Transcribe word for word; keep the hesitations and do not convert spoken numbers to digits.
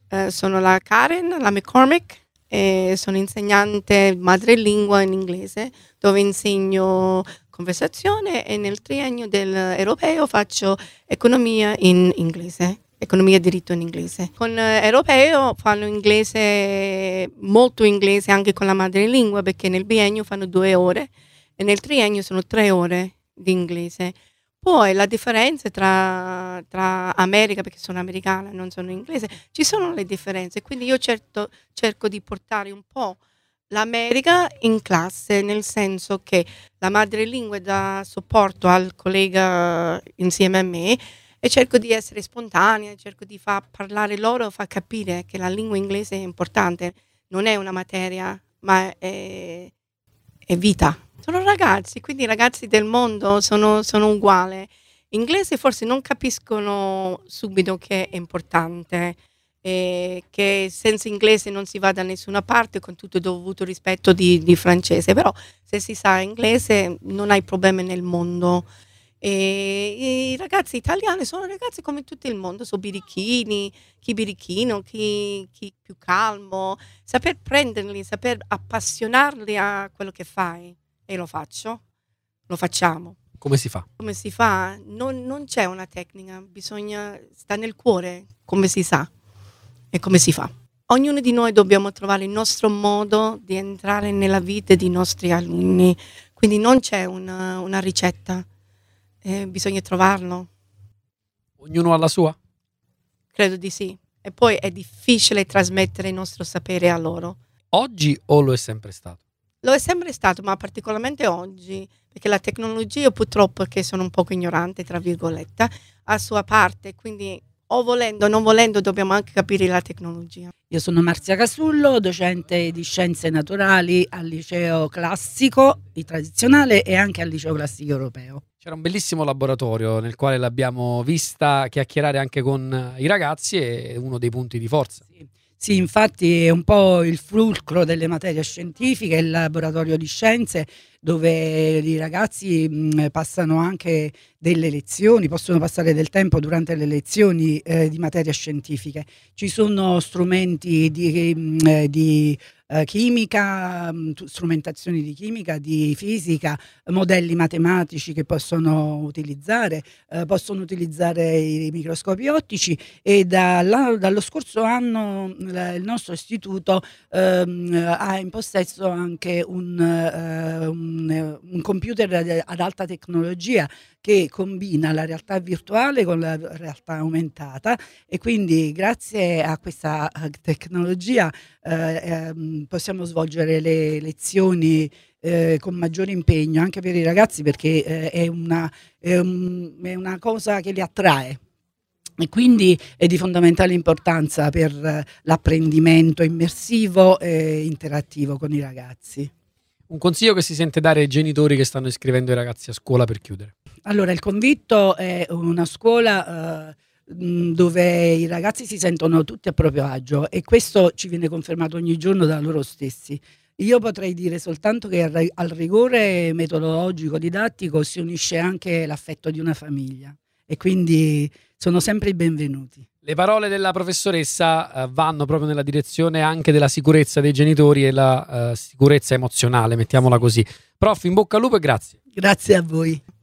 Eh, sono la Karen, la McCormick, e sono insegnante madrelingua in inglese, dove insegno conversazione, e nel triennio dell'europeo faccio economia in inglese, economia e diritto in inglese. Con eh, europeo fanno inglese, molto inglese anche con la madrelingua, perché nel biennio fanno due ore e nel triennio sono tre ore di inglese. Poi la differenza tra, tra America, perché sono americana e non sono inglese, ci sono le differenze, quindi io certo, cerco di portare un po' l'America in classe, nel senso che la madrelingua dà supporto al collega insieme a me e cerco di essere spontanea, cerco di far parlare loro, far capire che la lingua inglese è importante, non è una materia, ma è, è vita. Sono ragazzi, quindi i ragazzi del mondo sono, sono uguali. Inglese forse non capiscono subito che è importante, e che senza inglese non si va da nessuna parte, con tutto il dovuto rispetto di, di francese, però se si sa inglese non hai problemi nel mondo. E i ragazzi italiani sono ragazzi come tutto il mondo, sono birichini, chi birichino, chi, chi più calmo, saper prenderli, saper appassionarli a quello che fai. E lo faccio, lo facciamo. Come si fa? Come si fa? Non, non c'è una tecnica, bisogna, sta nel cuore come si sa e come si fa. Ognuno di noi dobbiamo trovare il nostro modo di entrare nella vita dei nostri alunni, quindi non c'è una, una ricetta, eh, bisogna trovarlo. Ognuno ha la sua? Credo di sì. E poi è difficile trasmettere il nostro sapere a loro. Oggi o lo è sempre stato? Lo è sempre stato, ma particolarmente oggi, perché la tecnologia, purtroppo, che sono un poco ignorante, tra virgolette, ha sua parte, quindi o volendo o non volendo dobbiamo anche capire la tecnologia. Io sono Marzia Casullo, docente di scienze naturali al liceo classico, il tradizionale, e anche al liceo classico europeo. C'era un bellissimo laboratorio nel quale l'abbiamo vista chiacchierare anche con i ragazzi, e uno dei punti di forza. Sì. Sì, infatti è un po' il fulcro delle materie scientifiche, il laboratorio di scienze, dove i ragazzi mh, passano anche delle lezioni, possono passare del tempo durante le lezioni eh, di materie scientifiche. Ci sono strumenti di, mh, di eh, chimica, mh, strumentazioni di chimica, di fisica, modelli matematici che possono utilizzare, eh, possono utilizzare i microscopi ottici, e dalla, dallo scorso anno la, il nostro istituto ehm, ha in possesso anche un, eh, un un computer ad alta tecnologia che combina la realtà virtuale con la realtà aumentata, e quindi grazie a questa tecnologia eh, eh, possiamo svolgere le lezioni eh, con maggiore impegno anche per i ragazzi, perché eh, è, una, è, un, è una cosa che li attrae. E quindi è di fondamentale importanza per l'apprendimento immersivo e interattivo con i ragazzi. Un consiglio che si sente dare ai genitori che stanno iscrivendo i ragazzi a scuola, per chiudere? Allora, il Convitto è una scuola eh, dove i ragazzi si sentono tutti a proprio agio, e questo ci viene confermato ogni giorno da loro stessi. Io potrei dire soltanto che al, al rigore metodologico, didattico, si unisce anche l'affetto di una famiglia, e quindi sono sempre i benvenuti. Le parole della professoressa eh, vanno proprio nella direzione anche della sicurezza dei genitori e la eh, sicurezza emozionale, mettiamola così. Prof, in bocca al lupo e grazie. Grazie a voi.